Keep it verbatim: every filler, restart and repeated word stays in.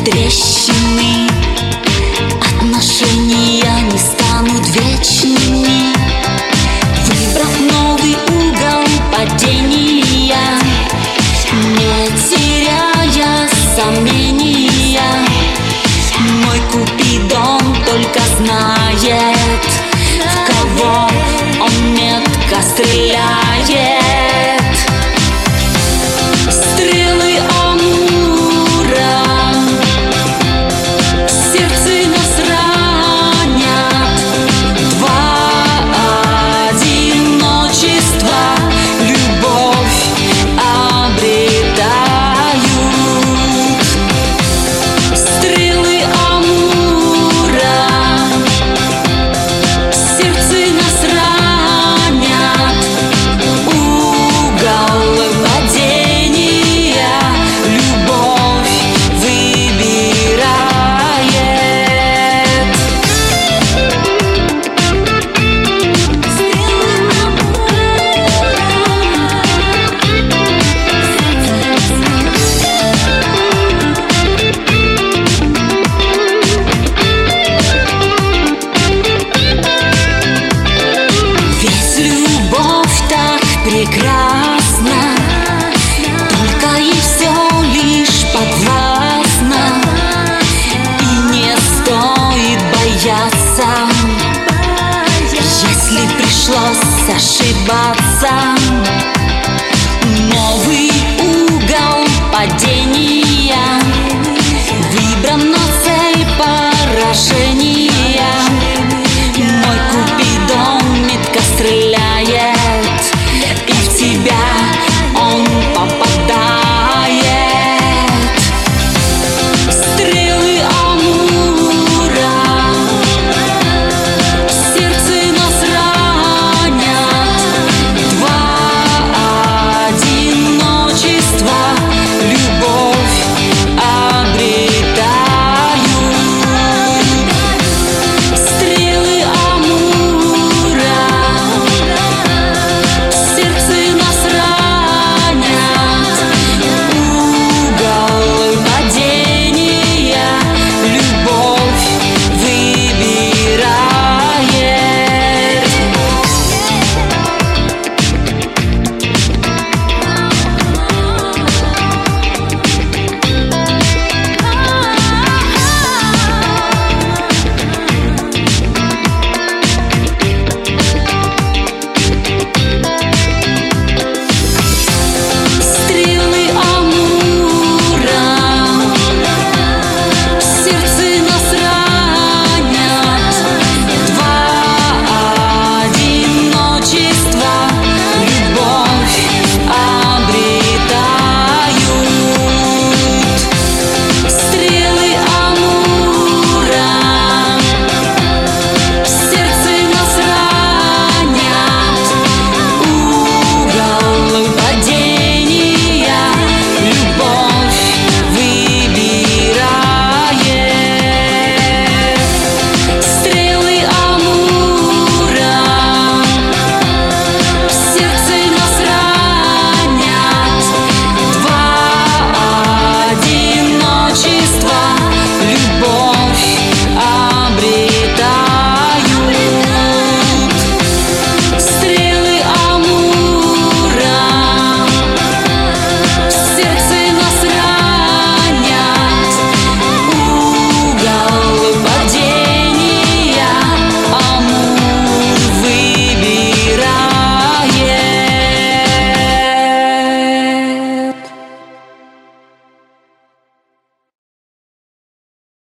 трещины, отношения не станут вечными. Выбрав новый угол падения, не теряя сомнения, мой Купидон только знает, в кого он метко стреляет. Стрелы Амура в сердце нас ранят, два одиночества любовь обретают. Стрелы Амура в сердце нас ранят, угол падения любовь выбирает. Ведь любовь так прекрасна, только ей все лишь подвластно, и не стоит бояться, если пришлось ошибаться.